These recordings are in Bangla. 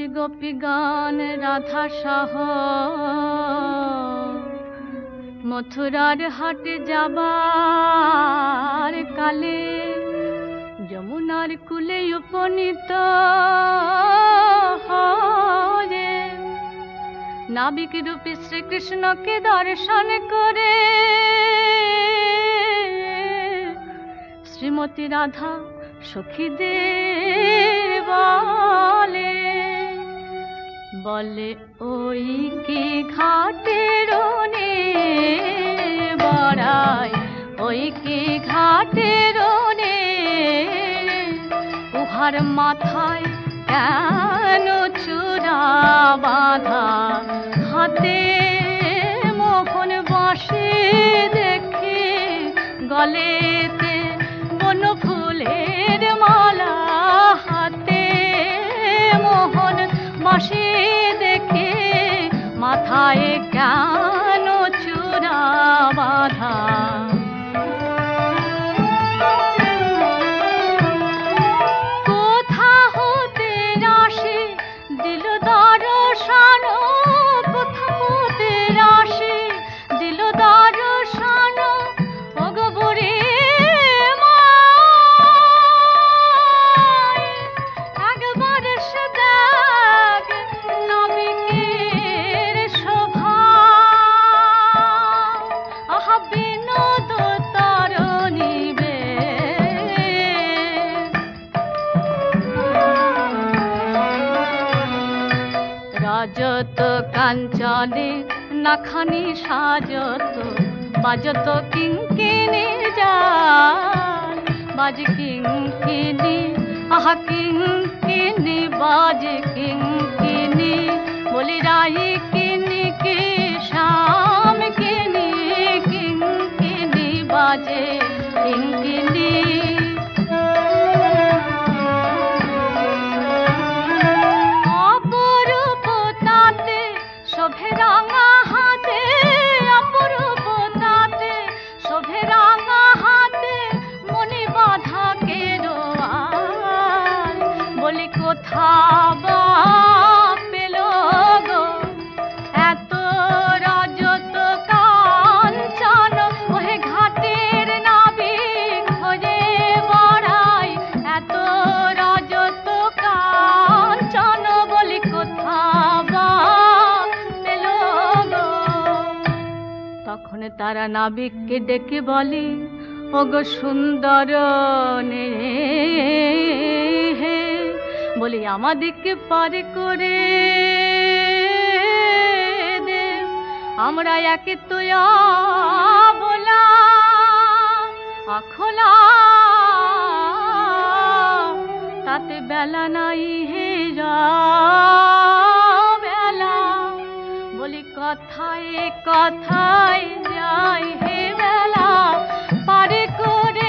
গোপী গান রাধা সহ মথুরার হাটে যাবার কালে যমুনার কূলে উপনীত হয়ে নাবিক রূপী শ্রীকৃষ্ণকে দর্শন করে শ্রীমতী রাধা সখীদের বলে বলে ওই কি ঘাটের নে বড়াই ওই কি ঘাটের নে উহার মাথায় কেন চূড়া বাঁধা হাতে মোহন বাঁশি দেখি গলেতে বন ফুলের মালা হাতে মোহন বাঁশি দেখে মাথায় কেন চূড়া বাঁধা কোথা হতে রাশি দিল দর্শন কোথা হতে রাশি দিল দর্শন ওগো বুড়ি রাজত কাঞ্চনে নাখানি সাজত বাজত কিঙ্কিনি যান বাজ কিঙ্কিনি আহা কিঙ্কিনি বাজ কিঙ্কিনি বলি রাই কিনি কি শাম কিনি কিঙ্কিনি বাজে কিঙ্কিনি কোথা বা পেল গো এত রজত কাঞ্চন ওহে ঘাটের নাবিক হয়ে বড়াই এত রজত কাঞ্চন বলি কোথা বা পেল গো তখন তারা নাবিককে ডেকে বলে ওগো সুন্দর নে বলি আমাদেরকে পারে করে দে আমরা একে তো বলা আখলা তাতে বেলা নাই হে বেলা বলি কথায় কথায় যাই হে বেলা পারে করে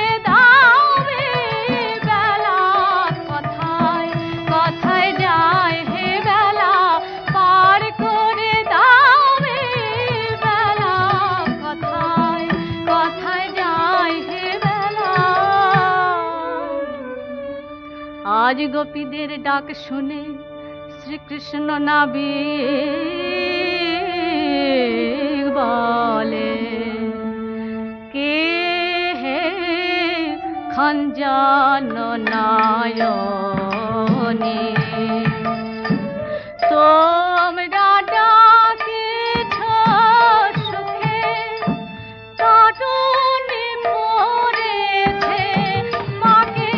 আজ গোপীদের ডাক শুনে শ্রীকৃষ্ণ নাবিক বলে কে হে খঞ্জন নায়নি তোমরা ডাকিছ সুখে কাটুনি পড়েছে মাকে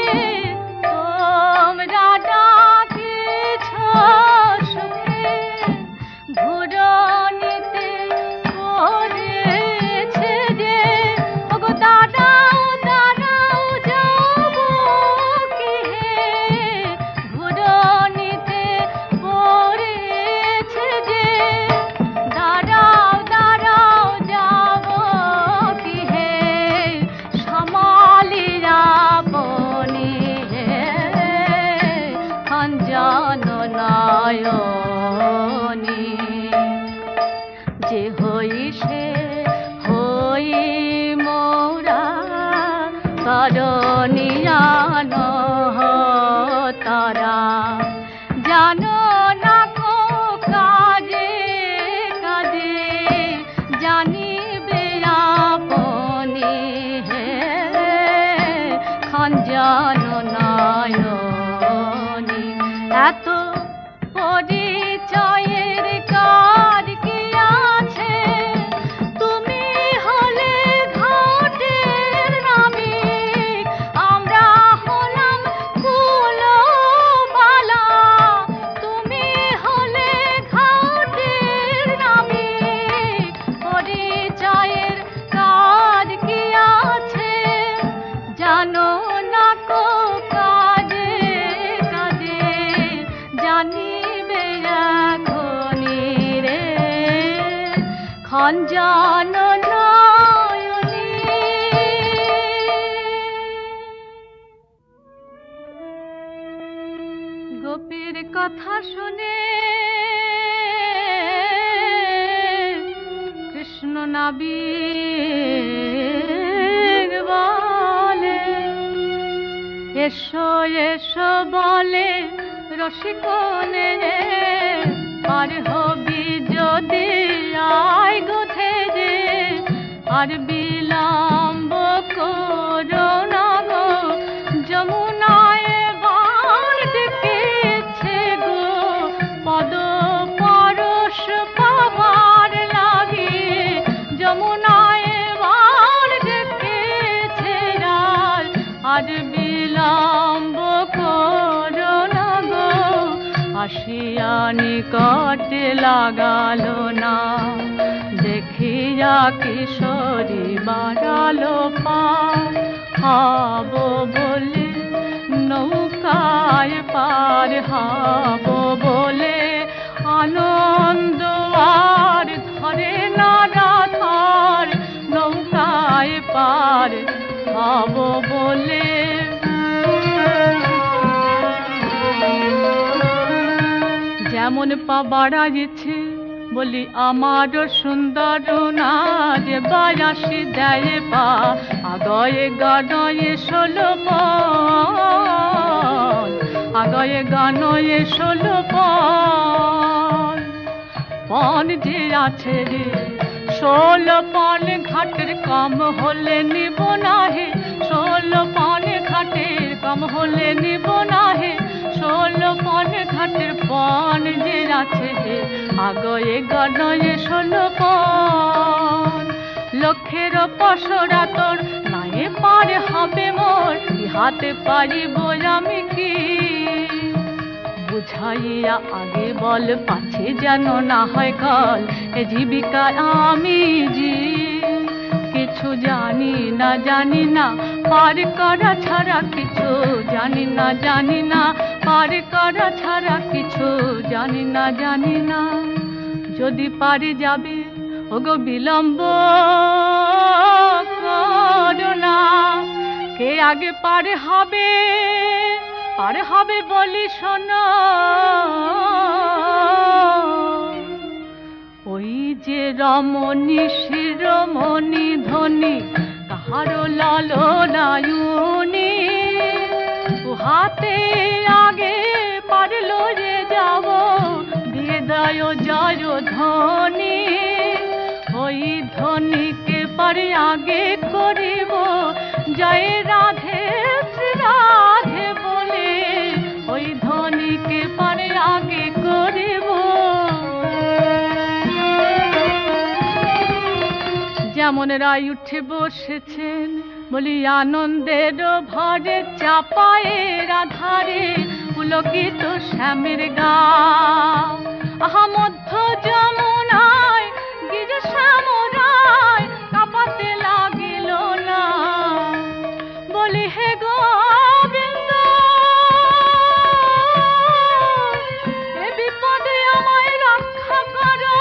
তোমরা ডাকিছ সুখে ঘুরনিতে পড়েছে যে ওগো দাঁড়াও দাঁড়াও যাব কি হে ঘুরনিতে পড়েছে যে দাঁড়াও দাঁড়াও যাব কি হে সামালি রাবণী হে খঞ্জন নায়নি যে হই সে হই মোরা করণিয়ান তারা জানো খঞ্জন নয়নে গোপীর কথা শুনে কৃষ্ণ নাবিক বলে এসো এসো বলে রসিকনে আর হবি যদি আয় গোথে যে আর বিলম্ব করো না গো যমুনায় বাণ ডেকেছে গো পদ পরশ পাবার লাগে যমুনায় বাণ ডেকেছে আর বিলম্ব করো না গো আসিয়া নিকটে লাগালো না দেখিয়া কিশোরী বাড়ালো পার হব বলে নৌকায় পার হব বলে আনন্দ আর ধরে না রাধার নৌকায় পার হব বলে যেমন পা বাড়াইছে বলি আমার সুন্দর নাচ বায়াসি দেয় পা আগয়ে গানয়ে 16 পদ আগয়ে গানয়ে 16 পদ পন যে আছে রে 16 পন ঘাটের কম হলে নিব না হে 16 পন ঘাটের কম হলে নিব না হে 16 পন ঘাটের পন যে আছে হে আগয়ে গানয়ে 16 পন লক্ষের পশরা তোর নায়ে পার হবে মোর ইহাতে পারিব আমি কি বুঝাইয়া আগে বল পাছে যেন না হয় কল এ জীবিকা আমি জি কিছু জানি না পার করা ছাড়া কিছু জানি না পার করা ছাড়া কিছু জানি না যদি পারে যাবে ওগো বিলম্ব করো না কে আগে পার হবে বলি শোনো ওই যে রমণী শিরোমণি ধনী কাহারো লালনায়ুনি হাতে আগে পারলো যে যাব দিয়ে দয় জয় ধ্বনি ওই ধ্বনিকে পারে আগে করিব জয় রাধে শ্রী রাধে বলে ওই ধ্বনিকে পারে আগে করিব যেমন রায় উঠে বসেছেন বলি আনন্দের ভরে চাপায়ে রাধারে পুলকিত শ্যামের গা আহা মধ্য যমুনায় গিজ শ্যামরায় কাঁপাতে লাগিল না বলি হে গোবিন্দ এ বিপদে আমায় রক্ষা করো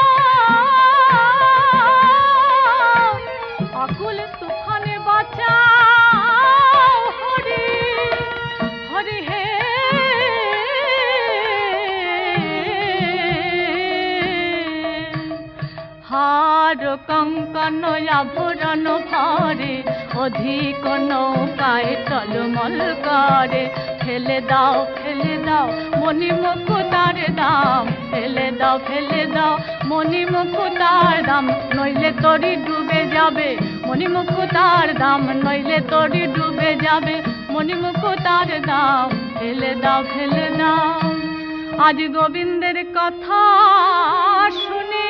আকুল তুফানে বাঁচাও হরি হরি হে হার কঙ্কন আভরণ ভরে অধিক নৌকায় টলমল করে ফেলে দাও মণি মুকুতার দাম ফেলে দাও মণি মুকুতার দাম নইলে তরি ডুবে যাবে মণি মুকুতার দাম নইলে তরি ডুবে যাবে মণি মুকুতার দাম ফেলে দাও আজ গোবিন্দের কথা শুনে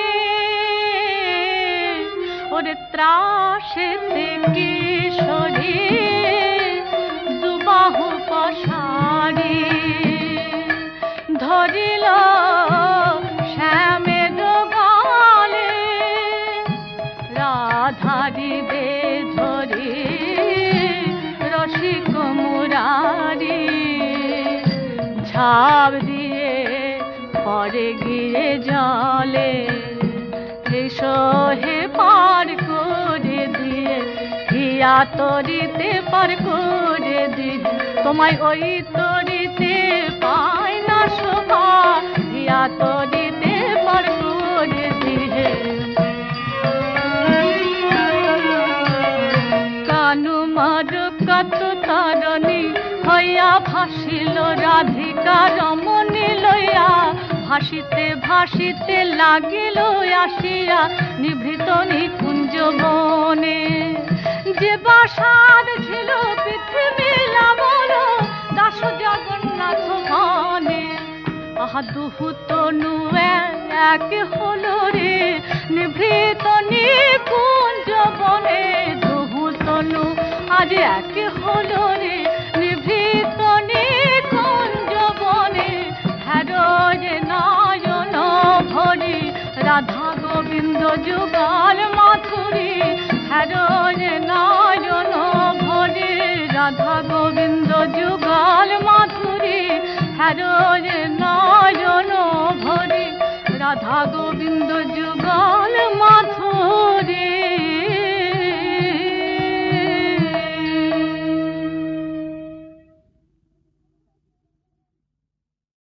ওরে ত্রাসেতে কিশোরী দুবাহু পসারি ধরিল শ্যামের গালে রাধারি দে ধরি রসিক মুরারি ঝাঁপ দিয়ে পরে গিয়ে জলে এসো হে পার করে দিয়ে, হিয়া তরিতে পার করে দিয়ে, তোমায় ওই তরিতে পায় না শোভা, হিয়া তরিতে পার করে দিয়ে। কানু মারুকাত তারণী হইয়া ভাসিল রাধিকা রমণী লইয়া, ভাসিতে ভাসিতে লাগিল আসিয়া নিভৃত নিকুঞ্জ বনে। যে বাসার ছিল পৃথিবী লাবণ দাস জগন্নাথ মানে, আহা দুহু তনু এক হলো রে নিভৃত নিকুঞ্জ বনে, দুহু তনু আজ এক হলো রে নিভৃত নিকুঞ্জ বনে। হ্যারো রে নয়ন ভরি রাধা গোবিন্দ যুগল মাধুরী, হ্যারো রে নয়ন ভরি রাধা গোবিন্দ যুগল মাধুরী, হ্যারো রে নয়ন ভরি রাধা গোবিন্দ যুগল